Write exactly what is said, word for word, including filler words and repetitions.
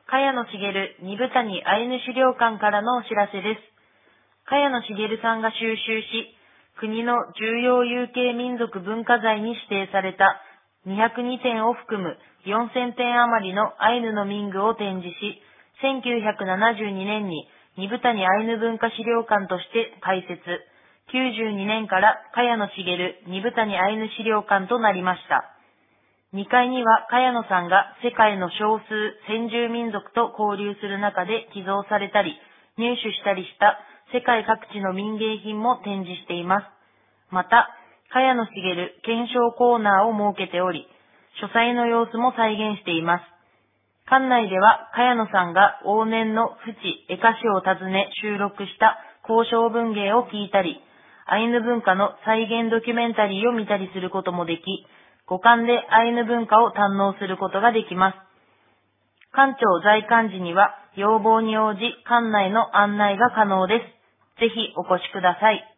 茅野茂二部谷アイヌ資料館からのお知らせです。茅野茂さんが収集し、国の重要有形民族文化財に指定されたにひゃくにてんを含むよんせんてん余りのアイヌの民具を展示し、せんきゅうひゃくななじゅうにねんに二部谷アイヌ文化資料館として開設、きゅうじゅうにねんから茅野茂二部谷アイヌ資料館となりました。にかいには茅野さんが世界の少数先住民族と交流する中で寄贈されたり入手したりした世界各地の民芸品も展示しています。また、茅野茂検証コーナーを設けており、書斎の様子も再現しています。館内では茅野さんが往年の府地江歌を訪ね収録した交渉文芸を聞いたり、アイヌ文化の再現ドキュメンタリーを見たりすることもでき、五感でアイヌ文化を堪能することができます。館長在館時には要望に応じ館内の案内が可能です。ぜひお越しください。